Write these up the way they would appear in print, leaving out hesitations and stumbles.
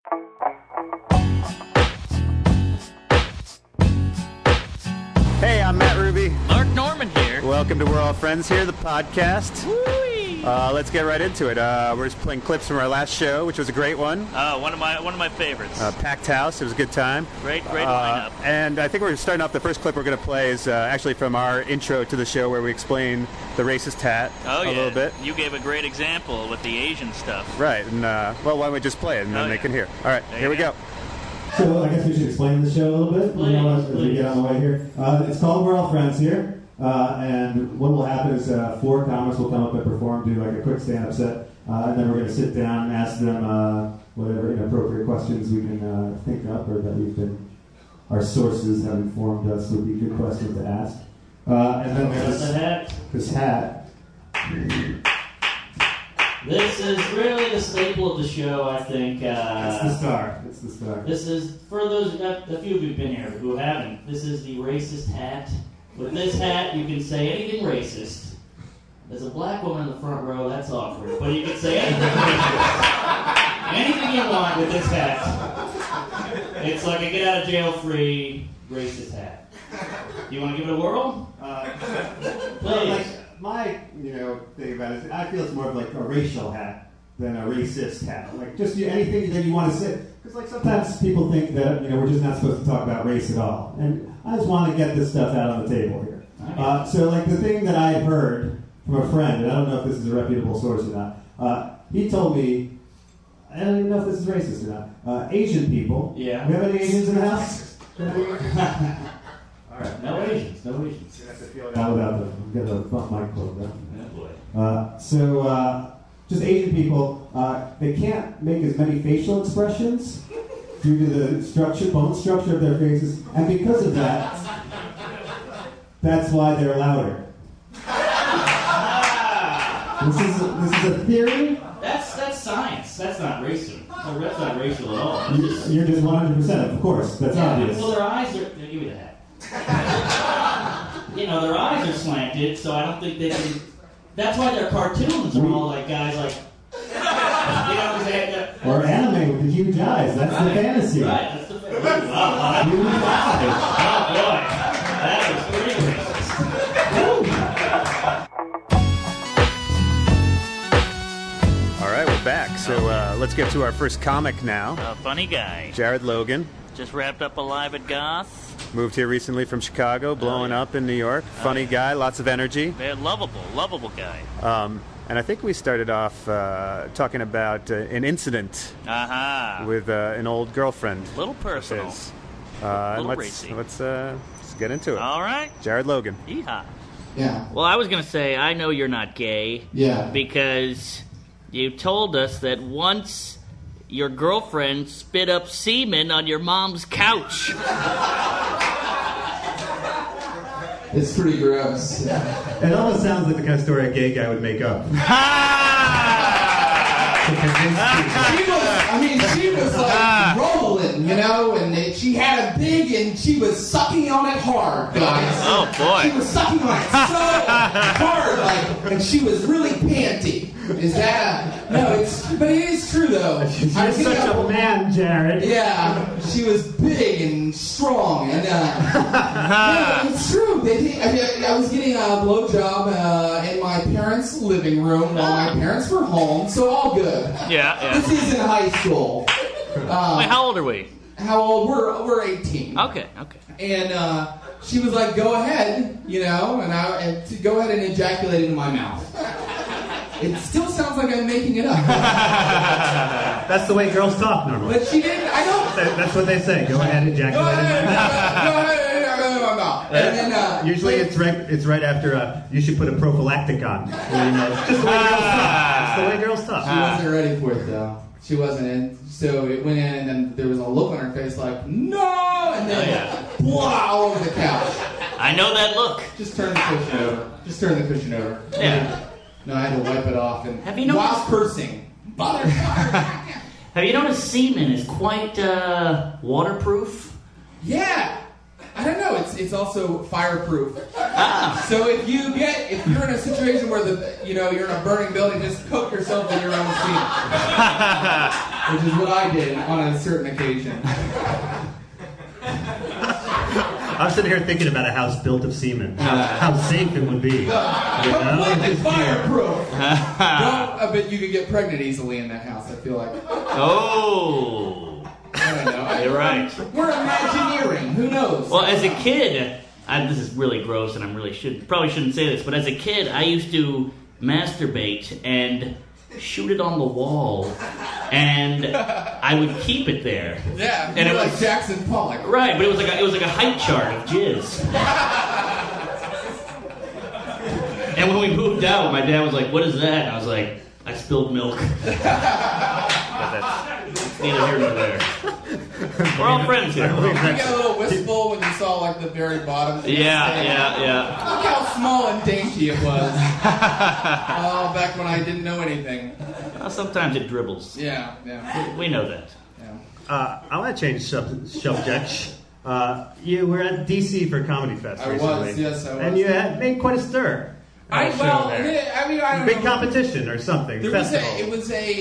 Hey, I'm Matt Ruby. Mark Norman here. Welcome to We're All Friends Here, the podcast. Woo-wee. Let's get right into it. We're just playing clips from our last show, which was a great one. One of my favorites. Packed house. It was a good time. Great lineup. And I think we're starting off. The first clip we're going to play is actually from our intro to the show, where we explain the racist hat a little bit. You gave a great example with the Asian stuff. Right. And well, why don't we just play it and then they can hear? All right. Here we go. So I guess we should explain the show a little bit. As we get on the way here. It's called We're All Friends Here. And what will happen is 4 comics will come up and perform, do like a quick stand-up set, and then we're going to sit down and ask them whatever inappropriate questions we can think up or that our sources have informed us would be good questions to ask. And then there's this hat. This is really the staple of the show, I think. It's the star. This is, for those, a few of you have been here who haven't, this is the racist hat. With this hat, you can say anything racist. There's a black woman in the front row, that's awkward. But you can say anything racist. Anything you want with this hat. It's like a get-out-of-jail-free racist hat. You want to give it a whirl? Please. My thing about it is I feel it's more of like a racial hat than a racist hat. Like just anything that you want to say. Because like sometimes people think that we're just not supposed to talk about race at all. And I just want to get this stuff out on the table here. So like the thing that I heard from a friend, and I don't know if this is a reputable source or not, he told me, I don't even know if this is racist or not, Asian people. Yeah. We have any Asians in the house? All right. No Asians. How about them? I'm going to bump my quote down. Oh boy. Just Asian people, they can't make as many facial expressions due to the bone structure of their faces, and because of that, that's why they're louder. This is a theory. That's science. That's not racial. That's not racial at all. You're just 100%, of course. That's obvious. Well, their eyes are. Give me the hat. Their eyes are slanted, so I don't think they can. That's why their cartoons are all like guys like. Or anime with the huge eyes. That's the fantasy. Right. That's the fantasy. Wow. Huge eyes. Oh boy, that was pretty racist. All right, we're back. So let's get to our first comic now. A funny guy. Jared Logan. Just wrapped up Alive at Goth. Moved here recently from Chicago, blowing up in New York. Funny guy, lots of energy. Very lovable guy. And I think we started off talking about an incident with an old girlfriend. A little personal. Let's get into it. All right. Jared Logan. Yeehaw. Yeah. Well, I was going to say, I know you're not gay. Yeah. Because you told us that once your girlfriend spit up semen on your mom's couch. It's pretty gross. It almost sounds like the kind of story a gay guy would make up. She was like rolling, and she had a big, and she was sucking on it hard, guys. Oh boy. She was sucking on it so hard, and she was really panty. Is that but it is true though. She's such a man, Jared. Yeah, she was big and strong, and no, it's true. I was getting a blowjob in my parents' living room while my parents were home, so all good. Yeah. This is in high school. Wait, how old are we? How old? We're 18. Okay. And she was like, "Go ahead," and to go ahead and ejaculate into my mouth. It still sounds like I'm making it up. That's the way girls talk normally. But she didn't. I don't. That's what they say. Go ahead, ejaculate. Go ahead. And then usually it's right after you should put a prophylactic on. Just the way girls talk. It's the way girls talk. She wasn't ready for it though. She wasn't in. So it went in, and then there was a look on her face like no, and then blah all over the couch. I know that look. Just turn the cushion over. Yeah. No, I had to wipe it off and Have you noticed? while cursing. Motherfucker. Have you noticed semen is quite waterproof? Yeah. I don't know. It's also fireproof. So if you're in a situation where you're in a burning building, just cook yourself in your own semen. Which is what I did on a certain occasion. I'm sitting here thinking about a house built of semen. How safe it would be. Completely fireproof. I bet you could get pregnant easily in that house, I feel like. Oh. I don't know. You're right. We're Imagineering. Who knows? Well, as a kid, this is really gross, and I probably shouldn't say this, but as a kid, I used to masturbate and shoot it on the wall, and I would keep it there. Yeah, and it was like Jackson Pollock. Right, but it was like a height chart of jizz. And when we moved out, my dad was like, "What is that?" And I was like, "I spilled milk." That's neither here nor there. We're all friends here. You get a little wistful when you saw like the very bottom. Yeah. Look how small and dainty it was. Oh, back when I didn't know anything. Sometimes it dribbles. Yeah. We know that. Yeah. I want to change subject. You were at DC for Comedy Fest recently. Yes, I was. And you had made quite a stir. I don't Big know. competition or something. We're talking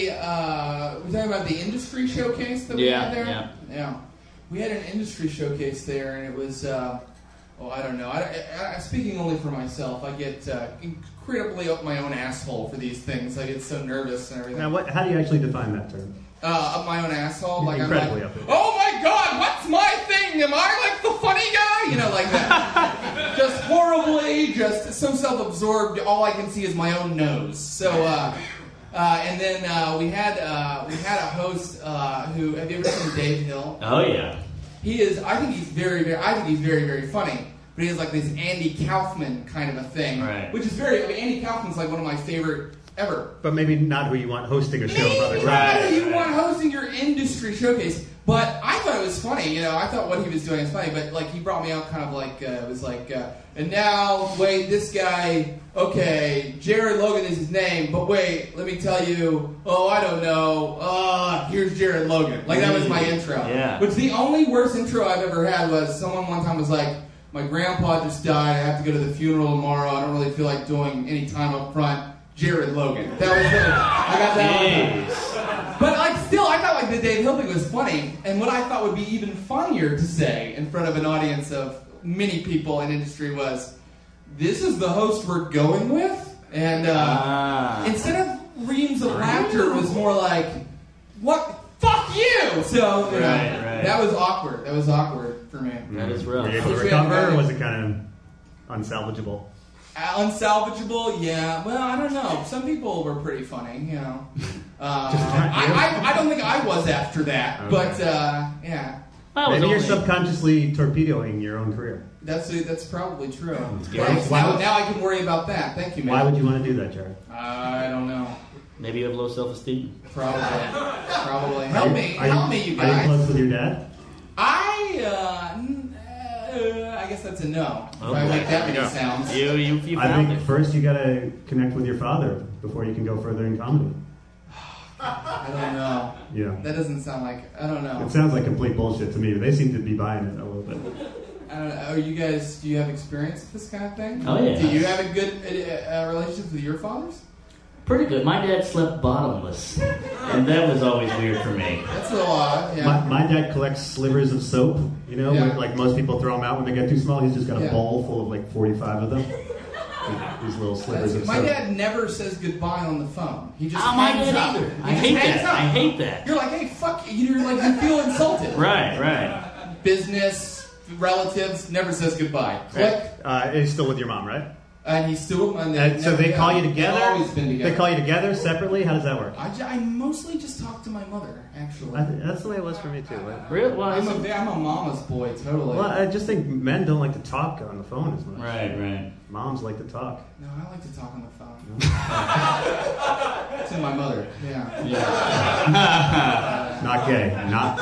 about the industry showcase that we had there? Yeah. We had an industry showcase there, and it was, I don't know. Speaking only for myself, I get incredibly up my own asshole for these things. I get so nervous and everything. Now, how do you actually define that term? Up my own asshole? Like incredibly I'm like, up it. oh my God, what's my thing? Am I like the funny guy? Like that. Just horribly, just so self-absorbed, all I can see is my own nose. So, and then we had a host who, have you ever seen Dave Hill? Oh yeah. I think he's very, very funny. But he has like this Andy Kaufman kind of a thing. Right. Which is Andy Kaufman's like one of my favorite ever. But maybe not who you want hosting a show. You want hosting your industry showcase. But I thought it was funny, I thought what he was doing was funny, but like he brought me out kind of like, it was like, and now, wait, this guy, okay, Jared Logan is his name, but wait, let me tell you, I don't know, here's Jared Logan. Like that was my intro. Yeah. Which the only worst intro I've ever had was someone one time was like, my grandpa just died, I have to go to the funeral tomorrow, I don't really feel like doing any time up front. Jared Logan. That was it. I got that one. But still, I thought the Dave Hill thing was funny. And what I thought would be even funnier to say in front of an audience of many people in industry was, this is the host we're going with? And instead of reams of laughter, it was more like, what? Fuck you! So, right. That was awkward. That was awkward for me. That is rough. Were you able to recover, or was it kind of unsalvageable? Unsalvageable, yeah. Well, I don't know. Some people were pretty funny, I don't think I was after that, okay. But yeah. Maybe you're subconsciously torpedoing your own career. That's probably true. Now I can worry about that. Thank you, man. Why would you want to do that, Jared? I don't know. Maybe you have low self-esteem. Probably. Help me, you guys. Are you close with your dad? I guess that's a no. If I make that many sounds. You I found think it. first you got to connect with your father before you can go further in comedy. I don't know. Yeah. That doesn't sound like, I don't know. It sounds like complete bullshit to me. They seem to be buying it a little bit. I don't know. Do you have experience with this kind of thing? Oh, yeah. Do you have a good relationship with your fathers? Pretty good. My dad slept bottomless, and that was always weird for me. That's a little odd, yeah. My dad collects slivers of soap, where, like most people throw them out when they get too small. He's just got a bowl full of 45 of them. These little slivers of soap. My dad never says goodbye on the phone. He just my hangs dad up. either. I hate that. You're like, hey, fuck you. You're like, you feel insulted. Right. Business, relatives, never says goodbye. Click. He's still with your mom, right? And he's still... so they call you together? They've always been together. They call you together, separately? How does that work? I mostly just talk to my mother, actually. That's the way it was for me, too. Really? Well, I'm a mama's boy, totally. Well, I just think men don't like to talk on the phone as much. Right. Moms like to talk. No, I like to talk on the phone. To my mother, yeah. Not gay. Not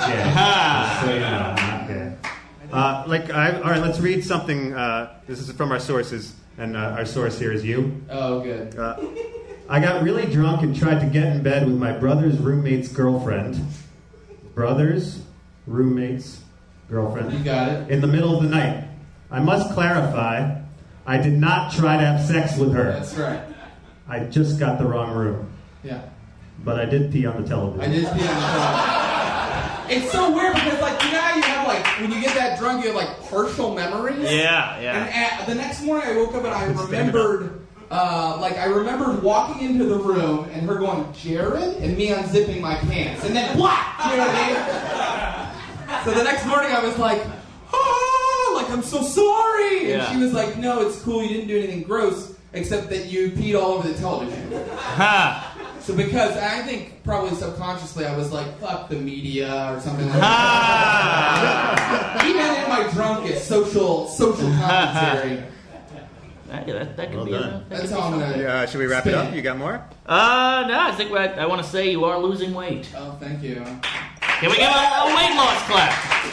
gay. All right, let's read something. This is from our sources, and our source here is you. Oh, good. I got really drunk and tried to get in bed with my brother's roommate's girlfriend. Brother's roommate's girlfriend. You got it. In the middle of the night. I must clarify, I did not try to have sex with her. That's right. I just got the wrong room. Yeah. But I did pee on the television. I did pee on the television. It's so weird because, like, you know how you have, like, when you get that drunk, you have, like, partial memories? Yeah. And the next morning I woke up and I remembered, I remembered walking into the room and her going, Jared? And me unzipping my pants. And then, whack! You know what I mean? So the next morning I was like, I'm so sorry! And she was like, no, it's cool, you didn't do anything gross, except that you peed all over the television. So because I think probably subconsciously I was like, fuck the media or something like that. Even in my drunkest social commentary. That could be done. That's how I'm gonna. Should we wrap it up? You got more? No, I think I want to say you are losing weight. Oh, thank you. Can we give a weight loss clap?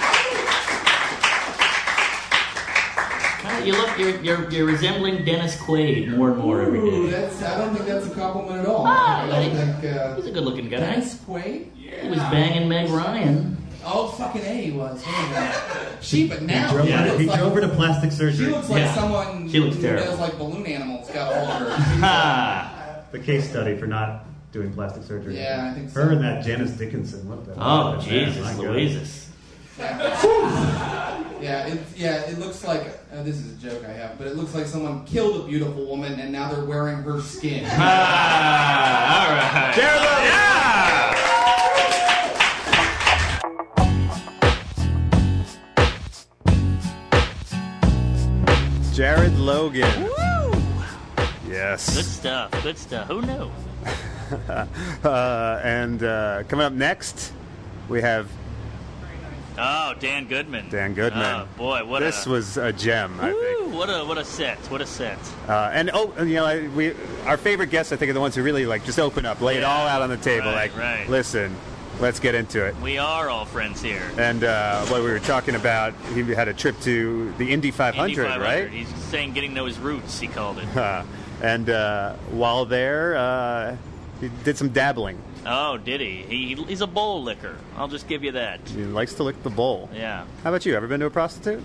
You're resembling Dennis Quaid more and more every day. I don't think that's a compliment at all. He's a good-looking guy. Dennis Quaid? He was banging Meg Ryan. Oh, fucking A, he was. But now He drove her to plastic surgery. She looks like someone She looks who terrible. does like balloon animals got a hold of her. The case study for not doing plastic surgery. Yeah, I think so. Her and that Janice Dickinson. What the Oh, hell? Jesus, My God. Louises. It looks like, this is a joke I have, but it looks like someone killed a beautiful woman and now they're wearing her skin. All right. Jared Logan! Jared Logan. Woo! Yes. Good stuff. Who knew? And coming up next, we have Oh, Dan Goodman. Oh, boy, this was a gem, I think. What a set. Our favorite guests, I think, are the ones who really just open up, lay it all out on the table. Right. Listen, let's get into it. We are all friends here. And what we were talking about, he had a trip to the Indy 500, right? He's saying getting to know his roots, he called it. And while there, he did some dabbling. Oh, did he? He's a bowl licker. I'll just give you that. He likes to lick the bowl. Yeah. How about you? Ever been to a prostitute?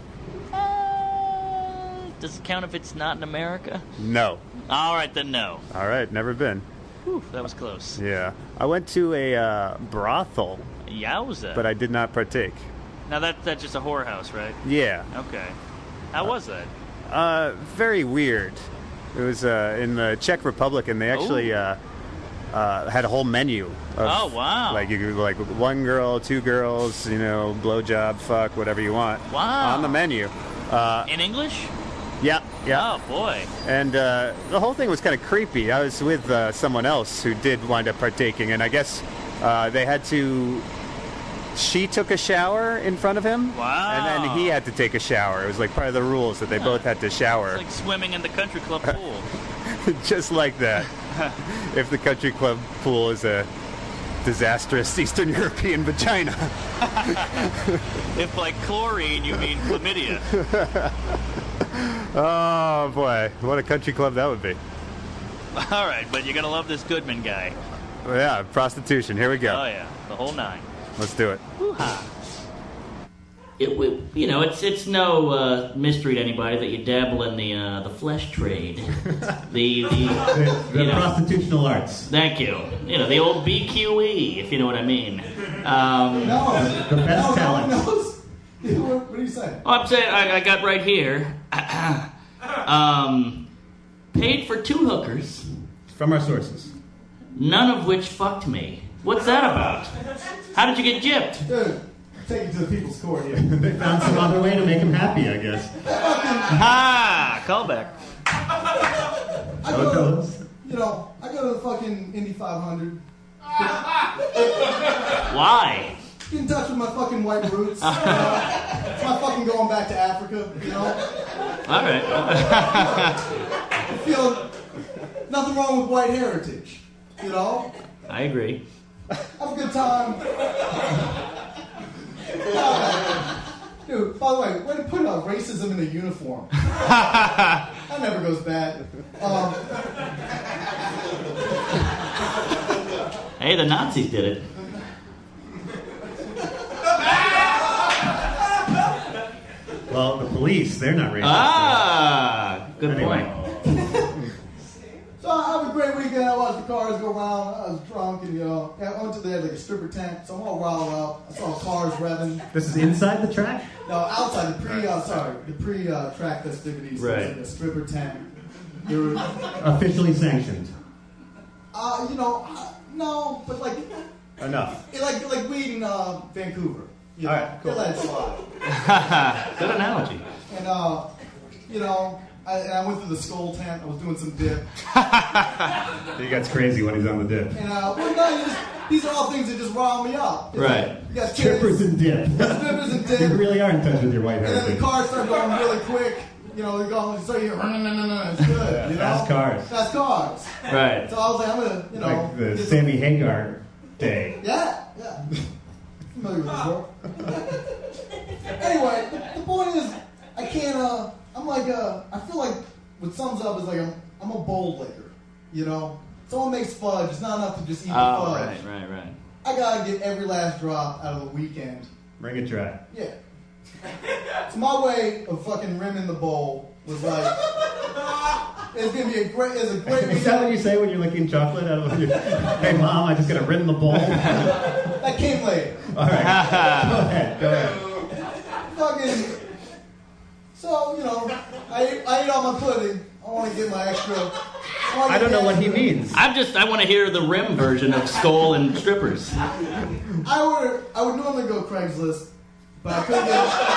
Does it count if it's not in America? No. All right, then no. All right, never been. Whew, that was close. Yeah. I went to a brothel. Yowza. But I did not partake. Now that's just a whorehouse, right? Yeah. Okay. How was that? Very weird. It was in the Czech Republic, and they actually had a whole menu. Of, wow. You could one girl, two girls, blowjob, fuck, whatever you want. Wow. On the menu. In English? Yeah. Oh, boy. And the whole thing was kind of creepy. I was with someone else who did wind up partaking, and I guess they had to... She took a shower in front of him. Wow. And then he had to take a shower. It was part of the rules that they both had to shower. It's like swimming in the country club pool. Just like that. If the country club pool is a disastrous Eastern European vagina. If by chlorine you mean chlamydia. Oh, boy. What a country club that would be. All right, but you're going to love this Goodman guy. Well, yeah, prostitution. Here we go. Oh, yeah. The whole nine. Let's do it. Woo-ha. It's no mystery to anybody that you dabble in the flesh trade, the prostitutional arts. Thank you. The old BQE, if you know what I mean. The best talent. What are you saying? Oh, I'm saying I got right here. Paid for 2 hookers, From our sources. none of which fucked me. What's that about? How did you get gypped? Dude, take it to the people's court here. They found some other way to make him happy, I guess. Callback. I go to the fucking Indy 500. Why? Get in touch with my fucking white roots. It's my fucking going back to Africa, All right. I feel nothing wrong with white heritage, I agree. Have a good time. Dude, by the way to put racism in a uniform. That never goes bad. Hey, the Nazis did it. Well, the police, they're not racist. Good point. So I have a great weekend. I watched the cars go around. I was drunk and, I went to they had like a stripper tent, so I'm all riled up. I saw cars revving. This is inside the track? No, outside the pre-track festivities. Right. There was like a stripper tent. There were, Officially sanctioned. no, but like Enough. like weed in Vancouver. All right, cool. They let it slide. Good analogy. And I went through the skull tent. I was doing some dip. He gets crazy when he's on the dip. And these are all things that just rile me up. It's Right. like, you got kids, Strippers and dip. strippers and You dip. really are in touch with your white And then the heritage. cars start going really quick. They're going, so you're, it's good. Fast cars. Fast cars. Right. So I was like, I'm going to, Like the get Sammy Hagar day. Yeah. Familiar with this world. Anyway, the point is, I can't, I feel like what sums up is like I'm a bowl licker, Someone makes fudge, it's not enough to just eat the fudge. Right. I gotta get every last drop out of the weekend. Bring it dry. Yeah. So my way of fucking rimming the bowl was like, it's gonna be a great weekend. Is that what you say when you're licking chocolate out of your... Hey, Mom, I just got to rim the bowl. That came later. All right. Go ahead. Fucking. So, I ate all my pudding. I want to get my extra. I don't know what he means. I want to hear the rim version of Skull and Strippers. I would normally go Craigslist, but I couldn't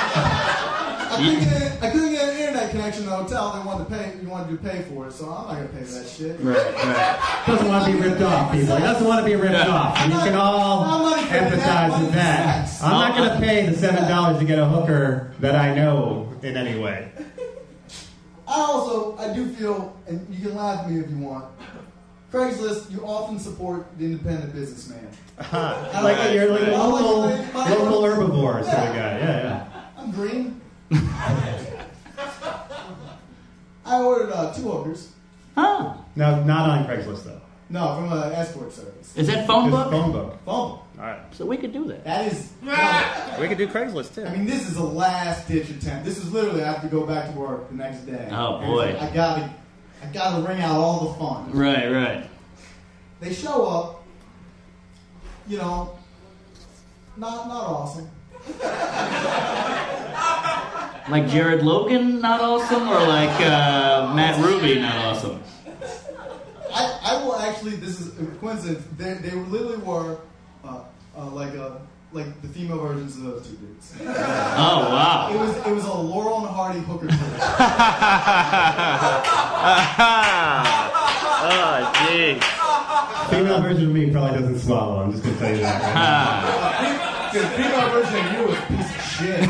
get an internet connection in the hotel. They wanted to pay for it, so I'm not gonna pay for that shit. Right. Doesn't want to be ripped off, people. He doesn't want to be ripped off. And you can all empathize with that. I'm not going to pay the $7 to get a hooker that I know in any way. I do feel, and you can laugh at me if you want, Craigslist, you often support the independent businessman. You're like a local herbivore sort of guy. Yeah. I'm green. I ordered 2 hookers. Huh. Now, not on Craigslist, though. No, from an escort service. Is that phone It's book? phone book. Phone. All right. So we could do that. That is. We could do Craigslist, too. I mean, this is a last ditch attempt. This is literally I have to go back to work the next day. Oh, And boy. I gotta wring out all the funds. Right. They show up, not awesome. Like Jared Logan, not awesome, or like Matt Ruby, not awesome. I will actually. This is a coincidence. They literally were like the female versions of those 2 dudes. Oh wow. It was a Laurel and Hardy hooker tour. Oh jeez. Female version of me probably doesn't swallow. I'm just going to tell you that. The female version of you is a piece of shit.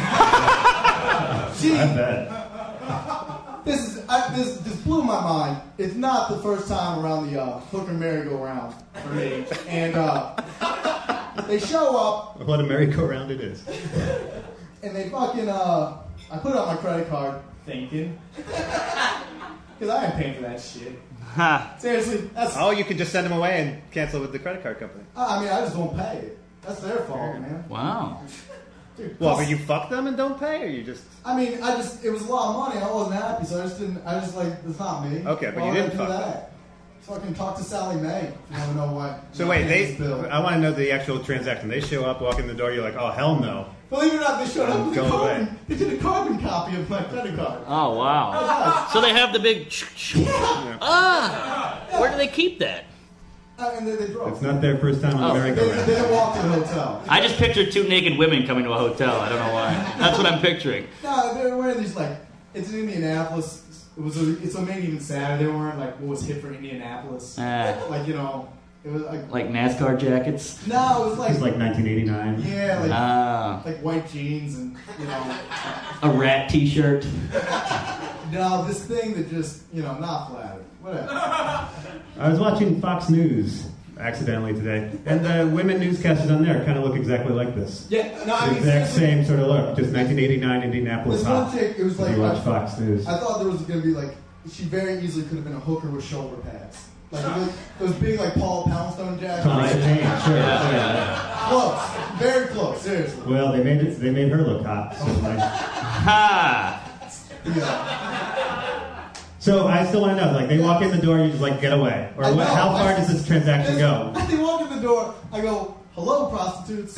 I bet. This blew my mind. It's not the first time around the hooker merry-go-round for me. And they show up, What a merry-go-round it is. and they fucking, I put it on my credit card, thinking. Because I ain't paying for that shit. Seriously, that's... Oh, you can just send them away and cancel with the credit card company. I just won't pay it. That's their fault, man. Wow. Dude, Well, but you fuck them and don't pay, or you just... it was a lot of money. I wasn't happy, so it's not me. Okay, but Why you would I didn't do fuck that. Fucking talk to Sally Mae if you want to know why. So wait, bill. I want to know the actual transaction. They show up, walk in the door, you're like, oh, hell no. Believe it or not, they showed up with Go a carbon. away. They did a carbon copy of my credit card. Oh wow. So they have the big. Where do they keep that? And then they drove. It's not their first time on the They merry-go-round. didn't walk to the hotel. I just pictured 2 naked women coming to a hotel. I don't know why. That's what I'm picturing. No, they were wearing these it's in Indianapolis. It's what made it even sadder. They weren't what was hip for Indianapolis. It was Like NASCAR jackets. No, it was It's like 1989. yeah, like white jeans and A rat T-shirt. no, this thing that just not flattered. Whatever. I was watching Fox News accidentally today, and the women newscasters on there kind of look exactly like this. Yeah, no, I The mean exact seriously, same sort of look, just 1989 Indianapolis this one hot. chick, it was If like you watch Fox News. I thought there was going to be she very easily could have been a hooker with shoulder pads. Those big Paul Poundstone jackets. Tommy Jane, sure. Yeah. Close, very close, seriously. Well, they made her look hot. So Ha! Yeah. So I still want to know, like, they walk in the door, you just like get away, or what, how far does this transaction go? They walk in the door, I go, hello, prostitutes.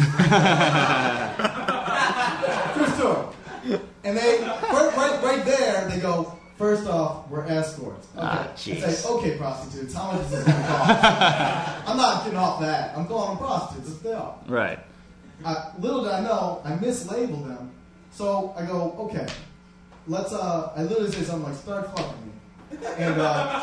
True story. And they, right there, they go, first off, we're escorts. Okay. I say, okay, prostitutes, how much is this going to cost? I'm not getting off that. I'm calling them prostitutes. That's what they are. Right. Little did I know, I mislabeled them. So I go, okay, let's, I literally say something like, start fucking me. And,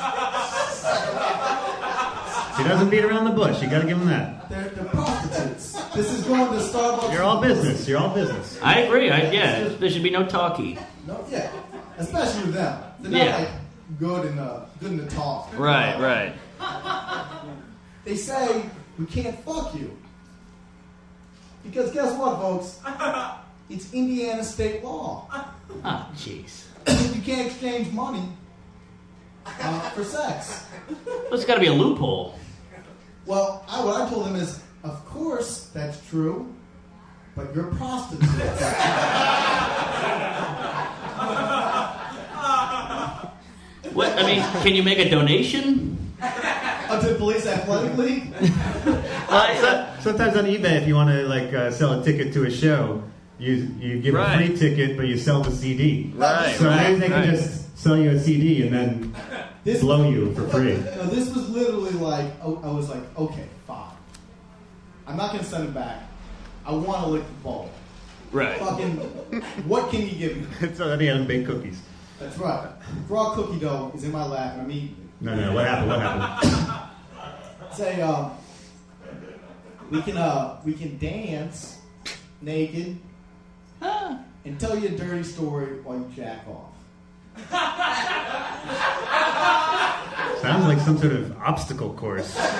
She doesn't beat around the bush. You got to give them that. they're prostitutes. This is going to Starbucks. You're all business. You're all business. I agree. Yeah, there should be no talkie. No, yeah, especially with them. They're not like good in the talk. Right. They say we can't fuck you because guess what, folks? It's Indiana state law. Oh, jeez. You can't exchange money for sex. There's got to be a loophole. Well, what I told them is, of course that's true, but you're prostitutes. What? I mean, can you make a donation? To the Police Athletic League? Sometimes on eBay, if you want to like sell a ticket to a show, you give a free ticket, but you sell the CD. Right. So they can just sell you a CD and then blow you for free. This was literally like, I was like, okay, fine. I'm not going to send it back. I want to lick the ball. Right. Fucking, what can you give me? So then he had them baked cookies. That's right. Raw cookie dough is in my lap and I'm eating it. No, what happened? Say, we can dance naked and tell you a dirty story while you jack off. Sounds like some sort of obstacle course. I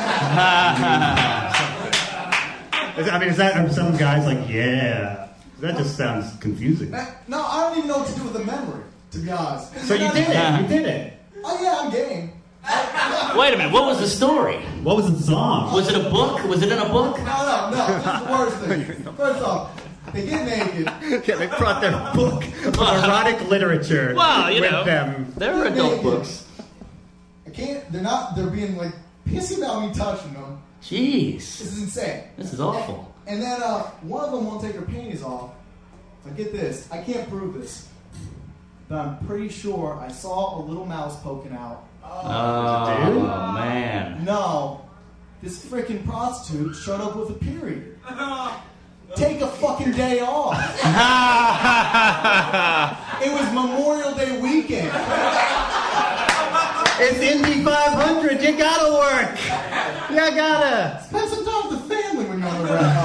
mean, is that are some guys like, yeah? That just sounds confusing. No, I don't even know what to do with the memory, to be honest. So you did it. You did it. Oh yeah, I'm game. Wait a minute. What was the story? What was the song? Was it a book? Was it in a book? No. This is the worst thing. First off, they get naked. Yeah, they brought their book of erotic literature with them. There are adult books. I can't. They're being like pissy about me touching them. Jeez. This is insane. This is awful. And then one of them won't take her panties off. Now get this. I can't prove this, but I'm pretty sure I saw a little mouse poking out. Oh, man. No, this freaking prostitute showed up with a period. Take a fucking day off. It was Memorial Day weekend. It's Indy 500. You gotta work. You gotta. Spend some time with the family when you're on the road.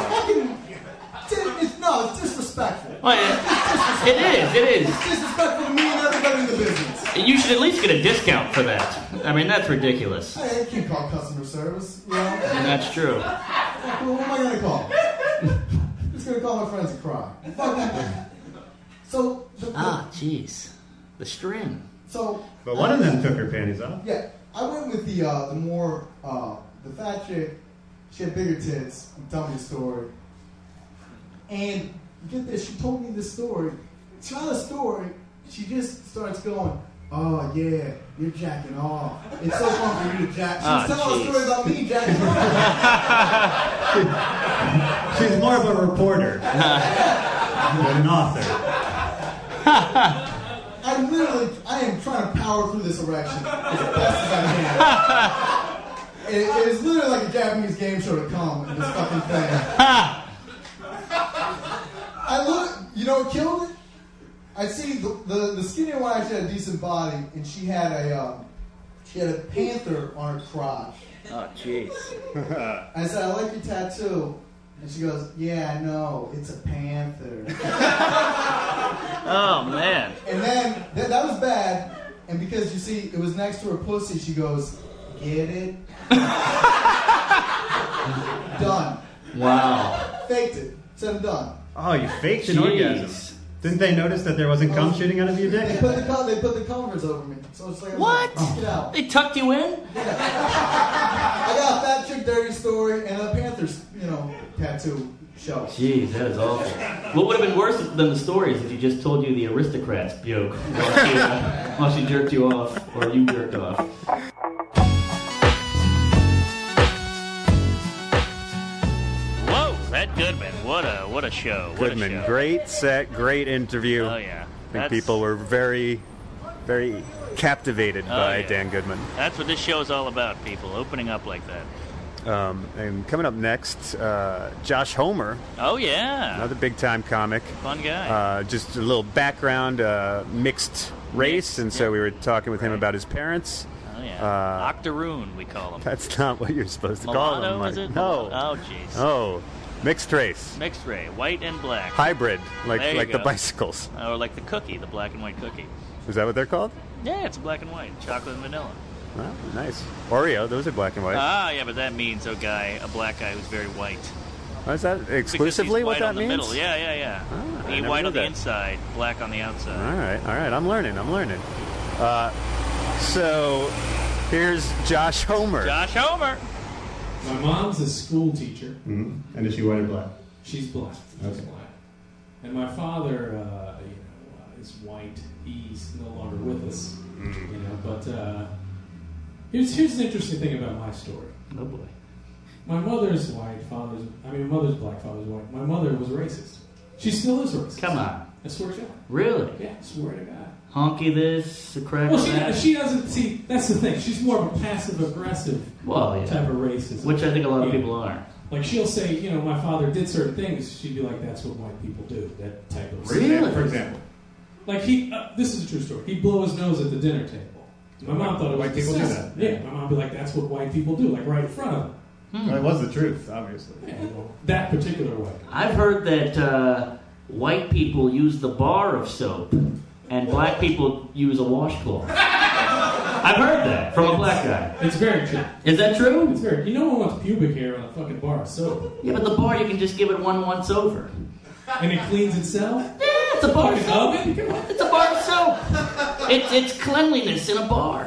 It's disrespectful. Well, it is. It's disrespectful to me and everybody in the business. You should at least get a discount for that. I mean, that's ridiculous. Hey, I can't call customer service, you know? And that's true. Well, what am I going to call? I'm just going to call my friends and cry. Fuck that. So, Jeez. The string. So, But one of them took her panties off. yeah, I went with the fat chick. She had bigger tits. Tell me the story. And get this, she told me this story. It's not a story. She just starts going, oh yeah, you're jacking off. It's so fun for you to jack. She was telling a story about me jacking off. She's more of a reporter than an author. I am trying to power through this erection as best as I can. It is literally like a Japanese game show to come in this fucking thing. You know what killed it? I see the skinnier one actually had a decent body, and she had a panther on her crotch. Oh, jeez. I said, I like your tattoo. And she goes, yeah, I know. It's a panther. Oh, man. And then, that was bad. And because, you see, it was next to her pussy, she goes, get it? Done. Wow. Faked it. Said I'm done. Oh, you faked an orgasm. Didn't they notice that there wasn't cum shooting out of your They dick? put the covers over me. So it's like, What? Get out. They tucked you in? I got a fat chick dirty story and a Panthers, tattoo. show. Jeez, that is awful. What would have been worse than the stories if you just told you the aristocrats joke while she jerked you off, or you jerked off? Whoa, that Goodman. What a show. What Goodman, a show. great set, great interview. Oh, yeah. I think people were very, very captivated by yeah. Dan Goodman. That's what this show is all about, people. Opening up like that. And coming up next, Josh Homer, Oh, yeah. another big-time comic. Fun guy. Just a little background, mixed race, and so we were talking with him about his parents. Oh, yeah. Octoroon, we call him. That's not what you're supposed to call Mulatto, him, Mark. is it? No. Oh, jeez. Oh, mixed race. Mixed ray, white and black. Hybrid, There you like the go. bicycles. Or like the cookie, the black and white cookie. Is that what they're called? Yeah, it's black and white. Chocolate and vanilla. Oh, nice. Oreo, those are black and white. Ah, yeah, but that means a black guy who's very white. Is that Because exclusively he's what white that on the means? middle. Yeah. Ah, I He never white knew on the that. inside, black on the outside. All right. I'm learning. So here's Josh Homer. Josh Homer. My mom's a school teacher. Mm-hmm. And is she white or black? She's black. She's Okay. black. And my father, is white. He's no longer with us. But here's the interesting thing about my story. Oh boy. My mother's white. My mother's black. Father's white. My mother was racist. She still is racist. Come on. I swear to God. Really? Yeah, I swear to God. Honky this, a crack Well, that? she doesn't see. That's the thing. She's more of a passive aggressive Well, yeah. type of racism. Which I think a lot of Yeah. people are. Like she'll say, my father did certain things. She'd be like, "That's what white people do." That type of Really? For example, like this is a true story. He'd blow his nose at the dinner table. My mom thought it was White people do disgusting. that. Yeah, my mom would be like, "That's what white people do," like right in front of them. Well, it was the truth, obviously. Yeah, well, that particular white. I've heard that white people use the bar of soap and black people use a washcloth. I've heard that from a black guy. It's very true. Is that true? It's very. No one wants pubic hair on a fucking bar of soap, Yeah, but the bar you can just give it one once over. and it cleans itself. Yeah, it's a bar of Fucking soap. oven? Come on. It's a bar of soap. It's cleanliness in a bar.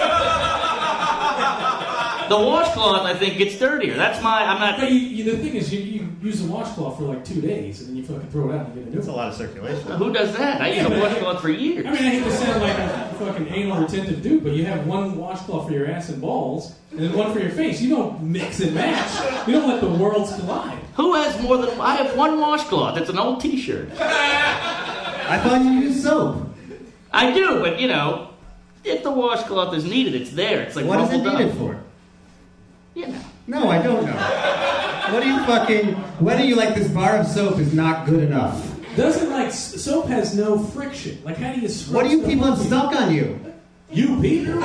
The washcloth, I think, gets dirtier. That's I'm not. But the thing is, you use a washcloth for like 2 days, and then you fucking throw it out and get a new It's a one. lot of circulation. Who does that? I use a washcloth for years. I mean, I hate to sound like a fucking anal retentive dude, but you have one washcloth for your ass and balls, and then one for your face. You don't mix and match. You don't let the worlds collide. Who has more than... I have one washcloth. It's an old t-shirt. I thought you used soap. I do, but, if the washcloth is needed, it's there. It's like What is it rumpled needed up. for? No, I don't know. Whether you like this bar of soap is not good enough. Doesn't soap has no friction. Like, how do you scrub What do you stuff people off? have stuck on you? You, Peter?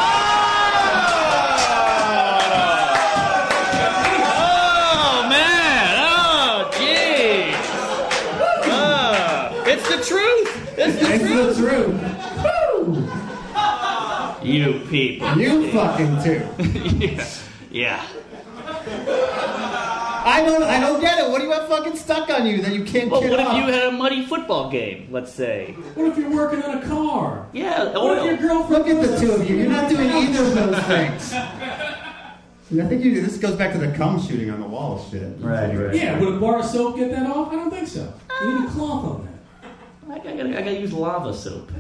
It's the truth. It's the truth. You people. You fucking too. Yeah. I don't get it. What do you have fucking stuck on you that you can't Well, get what off? if you had a muddy football game, let's say? What if you're working on a car? Yeah, What if your oil. girlfriend... Look at the two of you. You're not doing either of those things. I think this goes back to the cum shooting on the wall shit. Right. Yeah, would a bar of soap get that off? I don't think so. You need a cloth on that. I gotta use lava soap.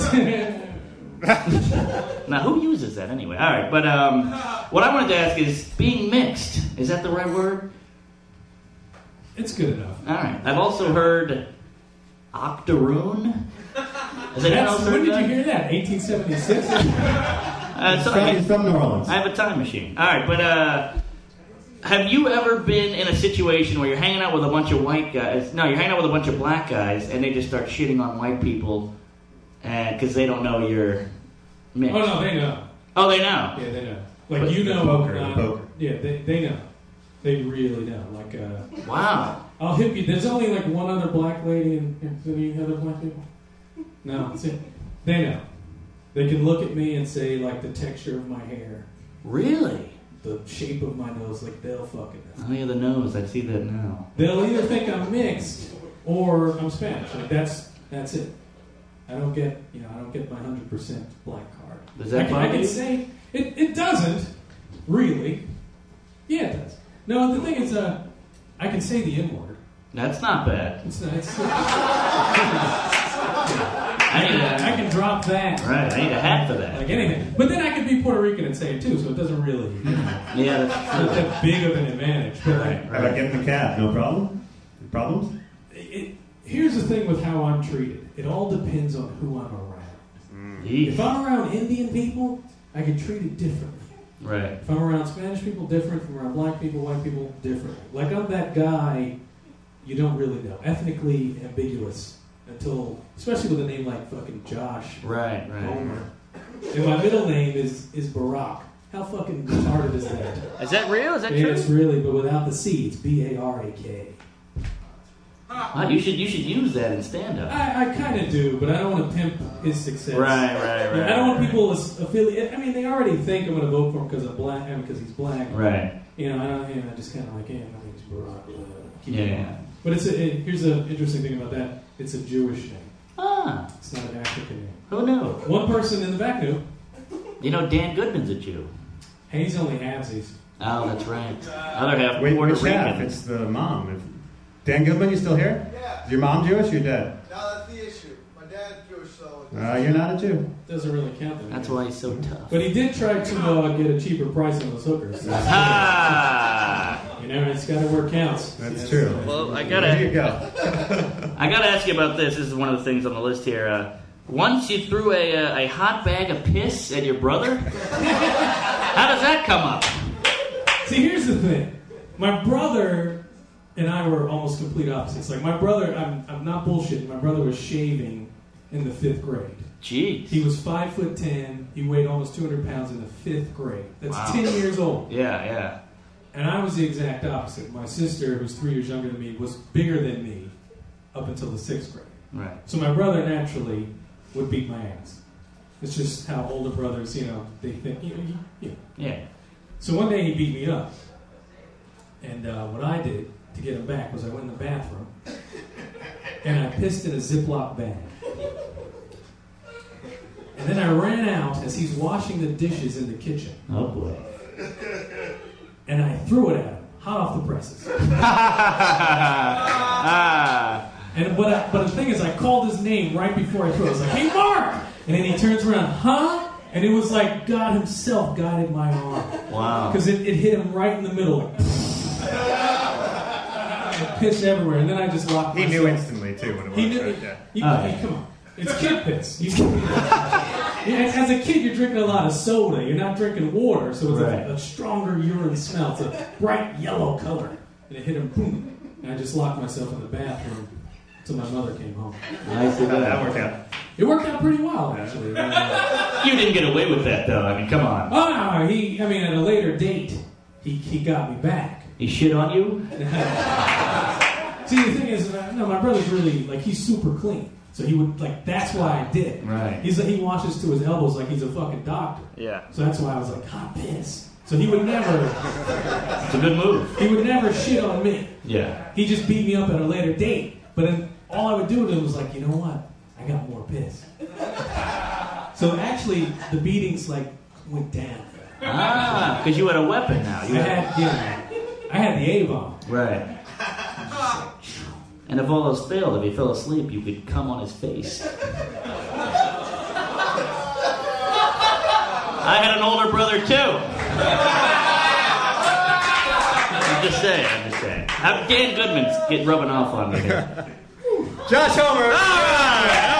Now, who uses that anyway? All right, but what I wanted to ask is, being mixed, is that the right word? It's good enough. All right. I've also heard octoroon. Has anyone else When heard did that? you hear that? 1876? He's from New Orleans. I have a time machine. All right, but have you ever been in a situation where you're hanging out with a bunch of white guys? No, you're hanging out with a bunch of black guys, and they just start shitting on white people because they don't know you're mixed. Oh, no, they know. Oh, they know. Yeah, they know. Like, But you the know. poker. Yeah, they know. They really know. Like, Wow. I'll hit you. There's only like one other black lady and any other black people? No, see, they know. They can look at me and say, like, the texture of my hair, Really? the shape of my nose, like, they'll fucking know. Oh, yeah, the nose. I see that now. They'll either think I'm mixed or I'm Spanish. Like, that's it. I don't get my 100% black card. Does that I bother can you? say it doesn't really. Yeah, it does. No, the thing is, I can say the N word. That's not bad. I can drop that. Right, I need a hat for that. Like anything. But then I could be Puerto Rican and say it too, so it doesn't really, Yeah, that's not that big of an advantage. But Right. How about getting the cab? No problem? Problems? Here's the thing with how I'm treated. It all depends on who I'm around. If I'm around Indian people, I get treated differently. Right. If I'm around Spanish people, different. If I'm around black people, white people, different. Like I'm that guy you don't really know. Ethnically ambiguous until, especially with a name like fucking Josh. Right. Homer. And my middle name is Barack. How fucking retarded is that? Is that real? Is that Yeah, true? it's really, but without the C, it's B-A-R-A-K. Wow, you should use that in stand-up. I kind of do, but I don't want to pimp his success. Right. I don't want people affiliate. I mean, they already think I'm going to vote for him because I'm black, and because he's black. Right. You know, I just kind of like, my name's Barack. Yeah. But here's the interesting thing about that. It's a Jewish name. Ah. It's not an African name. Who knew? One person in the back knew. You know, Dan Goodman's a Jew. Hey, he's only halvesies. Oh, that's right. Other half Wait, Puerto which half? Rican. It's the mom. Dan Goodman, you still here? Yeah. Is your mom Jewish or your dad? No, that's the issue. My dad's Jewish, so... You're not a Jew. Doesn't really count then. That's why he's so tough. But he did try to get a cheaper price on those hookers. You know, it's got to where it counts. That's true. Well, There you go. I gotta ask you about this. This is one of the things on the list here. Once you threw a hot bag of piss at your brother? How does that come up? See, here's the thing. My brother and I were almost complete opposites. Like, my brother, I'm not bullshitting, my brother was shaving in the 5th grade. Jeez. He was 5'10", he weighed almost 200 pounds in the 5th grade. That's Wow. 10 years old. Yeah. And I was the exact opposite. My sister, who's 3 years younger than me, was bigger than me up until the 6th grade. Right. So my brother naturally would beat my ass. It's just how older brothers, they think, Yeah. So one day he beat me up. And what I did to get him back was I went in the bathroom and I pissed in a Ziploc bag. And then I ran out as he's washing the dishes in the kitchen. Oh boy. And I threw it at him, hot off the presses. And but the thing is, I called his name right before I threw it. I was like, "Hey, Mark!" And then he turns around, "Huh?" And it was like God himself guided my arm. Wow. Because it hit him right in the middle. Piss everywhere. And then I just locked myself. He knew instantly, too, when it was. He knew. Yeah. Come on. It's kid piss. As a kid, you're drinking a lot of soda. You're not drinking water, so it's a stronger urine smell. It's a bright yellow color. And it hit him, boom. And I just locked myself in the bathroom until my mother came home. Nice. That worked out. It worked out pretty well, actually. You didn't get away with that, though. I mean, come on. Oh, no, at a later date, he got me back. He shit on you? See, the thing is, my brother's really, he's super clean. So he would, that's why I did it. Right. He washes to his elbows like he's a fucking doctor. Yeah. So that's why I was like, hot piss. So he would never... It's a good move. He would never shit on me. Yeah. He just beat me up at a later date. But then all I would do to him was like, you know what? I got more piss. So actually, the beatings, went down. Because you had a weapon now. I had the A-bomb. Right. And if all else failed, if he fell asleep, you could come on his face. I had an older brother, too. I'm just saying. Dan Goodman's rubbing off on me here. Josh Homer! All right.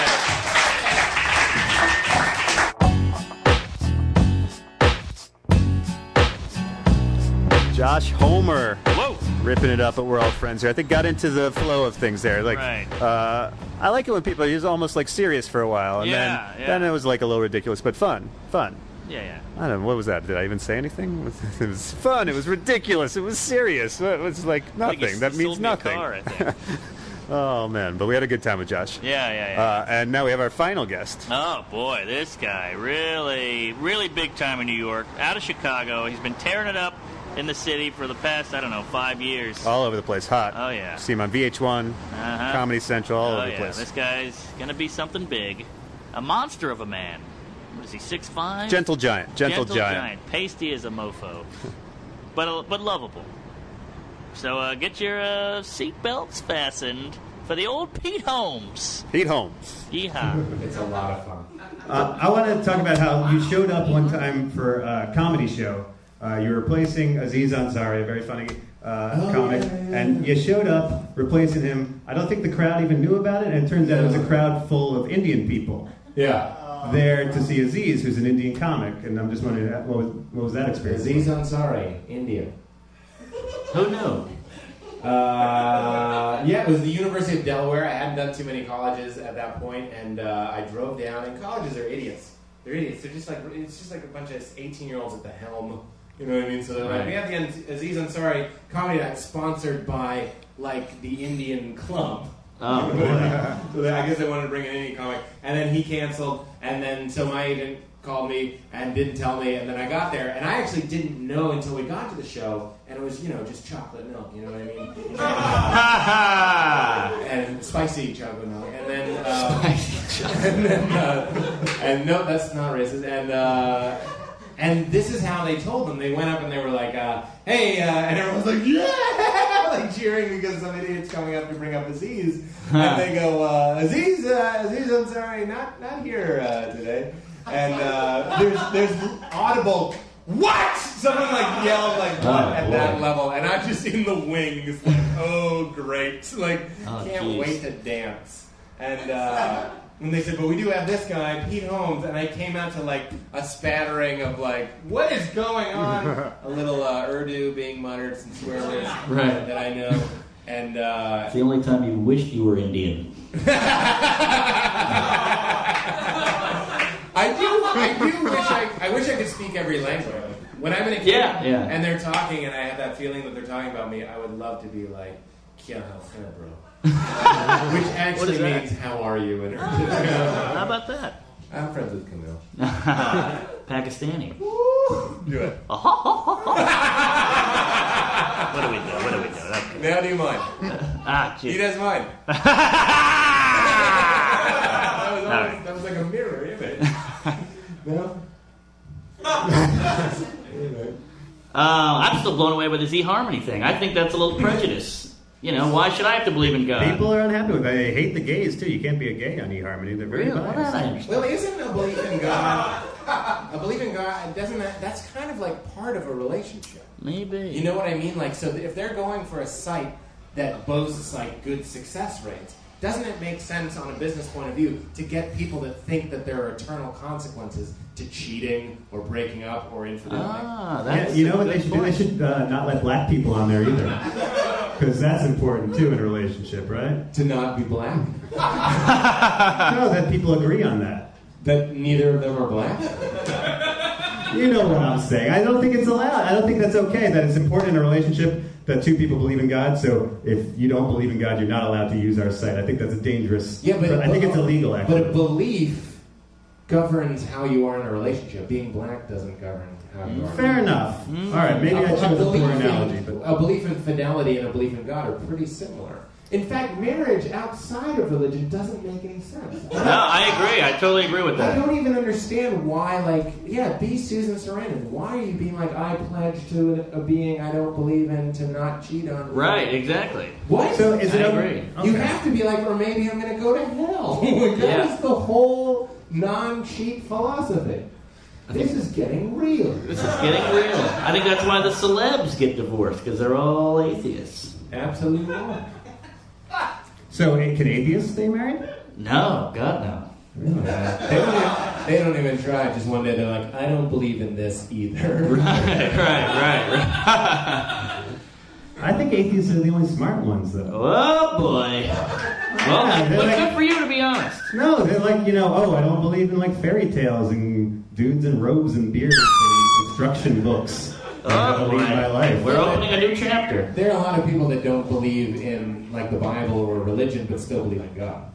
Josh Homer. Whoa. Ripping it up at We're All Friends here. I think got into the flow of things there. Right. I like it when people, he was almost serious for a while. And then it was a little ridiculous, but fun. Yeah. I don't know, what was that? Did I even say anything? It was fun, it was ridiculous, it was serious. It was nothing. That means nothing. Car, I think. Oh, man. But we had a good time with Josh. Yeah. And now we have our final guest. Oh, boy, this guy, really, really big time in New York, out of Chicago. He's been tearing it up in the city for the past, 5 years. All over the place. Hot. Oh, yeah. See him on VH1, Comedy Central, all over the place. This guy's going to be something big. A monster of a man. What is he, 6'5"? Gentle giant. Gentle giant. Pasty as a mofo. but lovable. So get your seatbelts fastened for the old Pete Holmes. Pete Holmes. Yeehaw. It's a lot of fun. I want to talk about how you showed up one time for a comedy show. You were replacing Aziz Ansari, a very funny comic, and you showed up replacing him. I don't think the crowd even knew about it, and it turns out it was a crowd full of Indian people. Yeah. There to see Aziz, who's an Indian comic, and I'm just wondering, what was that experience? Aziz Ansari, Indian. Who knew? Yeah, it was the University of Delaware. I hadn't done too many colleges at that point, and I drove down. And colleges are idiots. They're idiots. They're just like it's just like a bunch of 18-year-olds at the helm. You know what I mean? So they're like, we have the Aziz Ansari comedy night sponsored by like the Indian Club. Oh, so I guess they wanted to bring an Indian comic, and then he canceled, and then so my agent called me and didn't tell me, and then I got there, and I actually didn't know until we got to the show, and it was, just chocolate milk, you know what I mean? And spicy chocolate milk, and then, and no, that's not racist, and this is how they told them. They went up and they were like, hey, and everyone was like, yeah, like cheering because some idiot's coming up to bring up Aziz, and they go, Aziz, I'm sorry, not here today. And there's audible, what? Someone like yelled like what at that level, and I've just seen the wings like, oh great, like can't wait to dance. And when they said, but we do have this guy, Pete Holmes, and I came out to like a spattering of like, what is going on? A little Urdu being muttered, some swear words that I know, and it's the only time you wished you were Indian. I wish I could speak every language. When I'm in a camp and they're talking and I have that feeling that they're talking about me, I would love to be like, Kya halkha, bro. Which actually means, how are you? In how about that? I'm friends with Camille. Pakistani. Do it. What do we do? Okay. Now do you mind? Geez. He does mine. That was like a mirror image. No? I'm still blown away with the Z-Harmony thing. I think that's a little prejudice. Why should I have to believe in God? People are unhappy with it. They hate the gays, too. You can't be a gay on eHarmony. They're very biased. Well, isn't a belief in God... A belief in God, that's kind of like part of a relationship. Maybe. You know what I mean? Like, so if they're going for a site that boasts like good success rates, doesn't it make sense on a business point of view to get people that think that there are eternal consequences to cheating or breaking up or infidelity? That's what they should do? They should not let black people on there either. Because that's important too in a relationship, right? To not be black? No, that people agree on that. That neither of them are black? You know what I'm saying. I don't think it's allowed. I don't think that's okay. That it's important in a relationship that two people believe in God. So if you don't believe in God, you're not allowed to use our site. I think that's a dangerous... Yeah, but I think it's illegal, actually. But a belief governs how you are in a relationship. Being black doesn't govern how you are. Fair enough. All right, maybe I chose a poor analogy. But a belief in fidelity and a belief in God are pretty similar. In fact, marriage outside of religion doesn't make any sense. No, I agree. I totally agree with that. I don't even understand why, be Susan Sarandon. Why are you being like, I pledge to a being I don't believe in to not cheat on? Right, exactly. What? So is it I agree. You have to be like, or maybe I'm going to go to hell. That is the whole non-cheat philosophy. This is getting real. I think that's why the celebs get divorced, because they're all atheists. Absolutely not. So can atheists stay married? No, God no. Really? They don't even try. Just one day they're like, I don't believe in this either. Right. I think atheists are the only smart ones, though. Oh, boy. Well, good for you, to be honest. No, they're like, I don't believe in, fairy tales and dudes in robes and beards and instruction books. Oh, boy. My life. We're opening a new chapter. There are a lot of people that don't believe in, the Bible or religion, but still believe in God.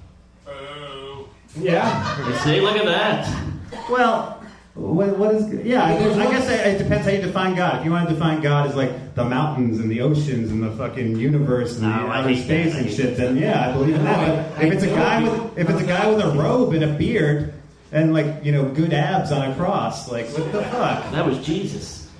Yeah. You see, look at that. Well, what is... Yeah, I guess it depends how you define God. If you want to define God as, the mountains and the oceans and the fucking universe and the outer space and shit, then yeah, I believe in that. But if it's a guy with a robe and a beard and, good abs on a cross, what the fuck? That was Jesus.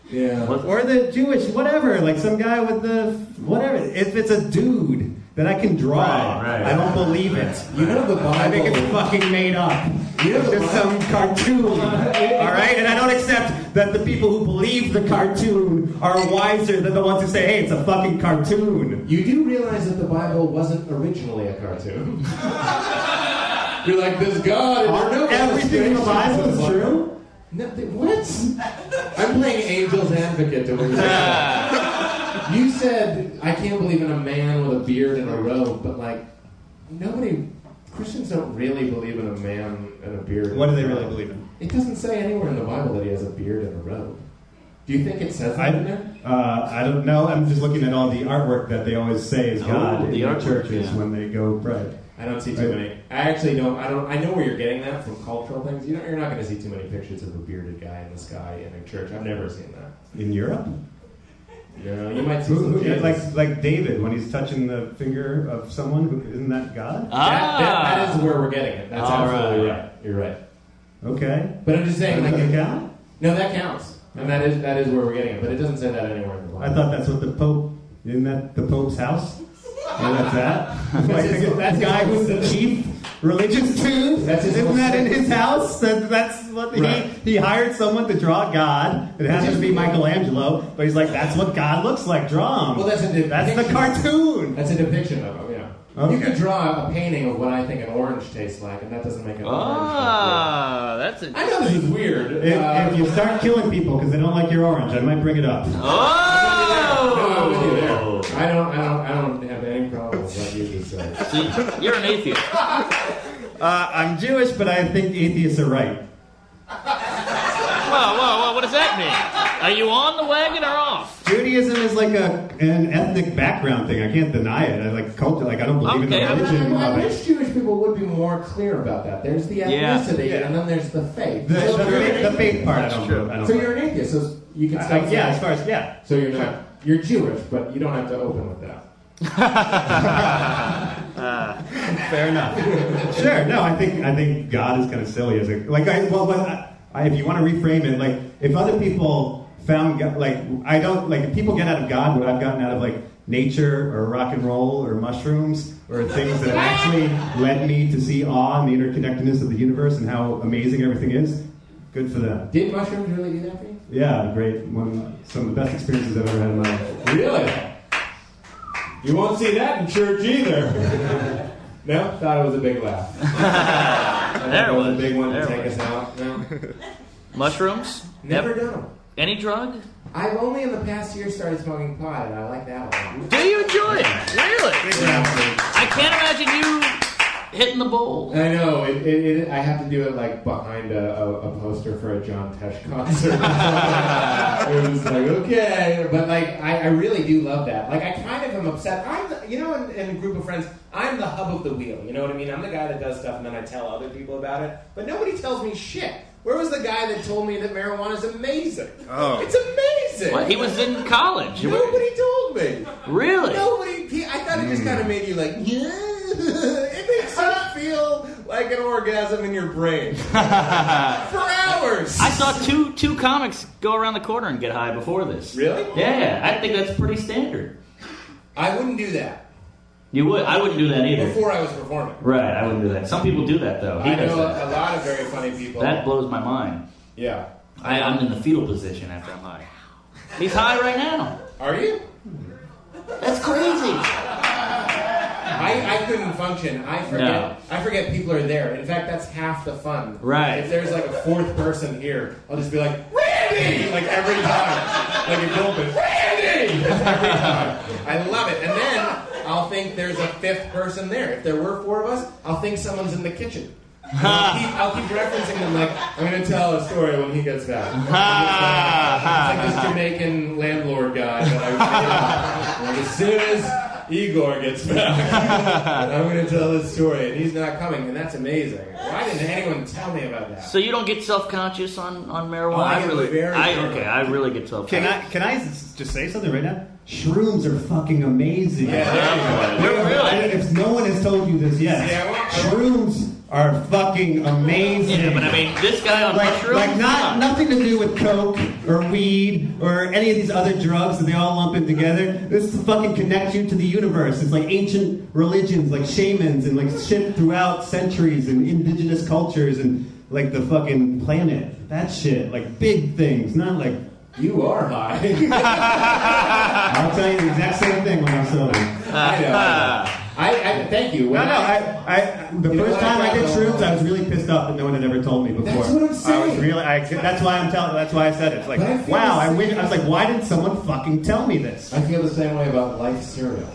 Yeah. Or the Jewish, whatever, like some guy with the whatever. If it's a dude that I can draw, I don't believe it. You know the Bible. I think it's fucking made up. It's just some cartoon, all right? And I don't accept that the people who believe the cartoon are wiser than the ones who say, hey, it's a fucking cartoon. You do realize that the Bible wasn't originally a cartoon. You're like, this God, and everything in the Bible is true? No, what? I'm playing Angel's Advocate to win. You said, I can't believe in a man with a beard and a robe, but like, Christians don't really believe in a man and a beard. What do they really believe in? It doesn't say anywhere in the Bible that he has a beard and a robe. Do you think it says that in there? I don't know. I'm just looking at all the artwork that they always say is God in the churches when they go pray. I don't see too many. I actually don't. I know where you're getting that from cultural things. You're not going to see too many pictures of a bearded guy in the sky in a church. I've never seen that. In Europe? No, you might see some like David when he's touching the finger of someone. Isn't that God? That is where we're getting it. That's absolutely right. You're right. Okay. But I'm just saying, Does like, that count? No, that counts, and that is where we're getting it. But it doesn't say that anywhere in the Bible. I thought that's what the Pope. Isn't that the Pope's house? And that's that. That guy who's the chief religious dude. Isn't that in his house? That's what he hired someone to draw God. It happens to be Michelangelo, but he's like, that's what God looks like. Draw him. Well, that's the cartoon. That's a depiction of him. Yeah. Okay. You could draw a painting of what I think an orange tastes like, and that doesn't make an orange. That's it. I know this is weird. If you start killing people because they don't like your orange, I might bring it up. I don't have any problem with what you just said. See, you're an atheist. I'm Jewish, but I think atheists are right. Whoa, what does that mean? Are you on the wagon or off? Judaism is like an ethnic background thing. I can't deny it. I like culture. Like I don't believe in the religion. I wish Jewish people would be more clear about that. There's the ethnicity, and then there's the faith. The faith part. I don't. So you're an atheist. So you can stop. As far as So you're not. You're Jewish, but you don't have to open with that. Fair enoif. Sure. No, I think God is kind of silly as if you want to reframe it, like if other people found God, if people get out of God what I've gotten out of like nature or rock and roll or mushrooms or things that have actually led me to see awe and the interconnectedness of the universe and how amazing everything is. Good for them. Did mushrooms really do that for you? Yeah, great. Some of the best experiences I've ever had in my life. Really? You won't see that in church either. No? Thought it was a big laugh. There it was. A big one to take us out. No? Mushrooms? Never done them. Any drug? I've only in the past year started smoking pot, and I like that one. Do you enjoy it? Really? I can't imagine you hitting the bowl. I know. I have to do it like behind a poster for a John Tesh concert. It was like, okay. But like, I really do love that. Like, I kind of am upset. In a group of friends, I'm the hub of the wheel. You know what I mean? I'm the guy that does stuff and then I tell other people about it. But nobody tells me shit. Where was the guy that told me that marijuana is amazing? Oh. It's amazing. What? He was in college. Nobody told me. Really? I thought it just kind of made you like, yeah. It makes you feel like an orgasm in your brain. For hours. I saw two comics go around the corner and get high before this. Really? Yeah, I think that's pretty standard. I wouldn't do that. You would? I wouldn't do that either. Before I was performing. Right, I wouldn't do that. Some people do that, though. I know a lot of very funny people. That blows my mind. Yeah. I'm in the fetal position after I'm high. He's high right now. Are you? That's crazy. I couldn't function. I forget people are there. In fact, that's half the fun. Right. If there's like a fourth person here, I'll just be like, Randy! Like every time. Like a dolphin. Randy! Every time. I love it. And then I'll think there's a fifth person there. If there were four of us, I'll think someone's in the kitchen. I'll keep referencing them like, I'm going to tell a story when he gets back. It's like this Jamaican landlord guy that I as soon as Igor gets back, I'm going to tell this story, and he's not coming, and that's amazing. Why didn't anyone tell me about that? So you don't get self-conscious on marijuana? Oh, I really get self-conscious. Can I just say something right now? Shrooms are fucking amazing. Yeah, If no one has told you this yet, shrooms are fucking amazing. Yeah, but I mean, this guy on mushrooms? Like nothing to do with coke or weed or any of these other drugs that they all lump in together. This is to fucking connect you to the universe. It's like ancient religions, like shamans and like shit throughout centuries and indigenous cultures and like the fucking planet. That shit, like big things, not like... You are high. I'll tell you the exact same thing when I'm sober. I know. I thank you. The first time I did shrooms, I was really pissed off that no one had ever told me before. That's what I'm saying. I was really, that's why I'm telling. That's why I said it. It's like, wow, I was like, why didn't someone fucking tell me this? I feel the same way about life cereal.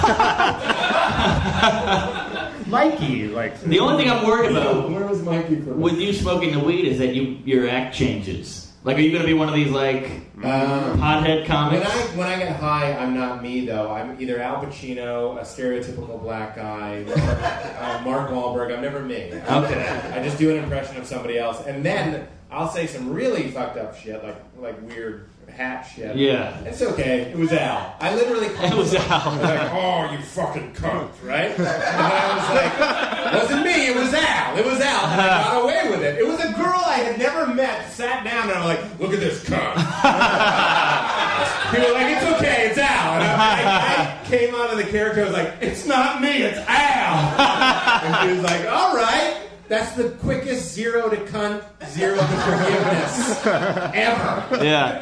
Mikey, like the only thing I'm worried about where was Mikey from? with you smoking the weed is that your act changes. Like, are you going to be one of these, like, pothead comics? When I get high, I'm not me, though. I'm either Al Pacino, a stereotypical black guy, or Mark Wahlberg. I'm never me. Okay. I just do an impression of somebody else. And then I'll say some really fucked up shit, like weird hat shit. Yeah. It's okay. It was Al. I literally called It was Al. I was like, oh, you fucking cunt, right? And then I was like, it wasn't me, it was Al. It was Al. And I got away with it. It was a girl I had never met, sat down, and I'm like, look at this cunt. People were like, it's okay, it's Al. And I came out of the character, I was like, it's not me, it's Al. And she was like, all right. That's the quickest 0 to cunt, 0 to forgiveness ever. Yeah.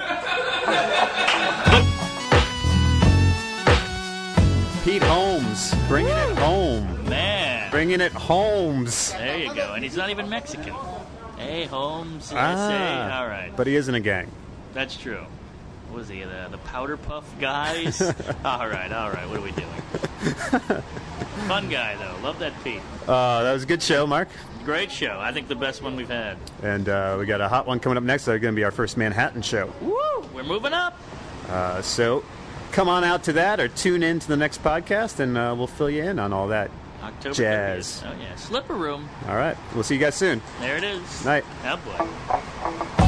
Pete Holmes, bringing it home. Man. Bringing it Holmes. There you go. And he's not even Mexican. Hey, Holmes, USA. All right. But he is in a gang. That's true. What was he, the Powder Puff guys? All right. What are we doing? Fun guy, though. Love that Pete. That was a good show, Mark. Great show. I think the best one we've had. And we got a hot one coming up next. That's going to be our first Manhattan show. Woo! We're moving up. So come on out to that or tune in to the next podcast, and we'll fill you in on all that October jazz. 30th. Oh, yeah. Slipper Room. All right. We'll see you guys soon. There it is. Night. Oh, boy.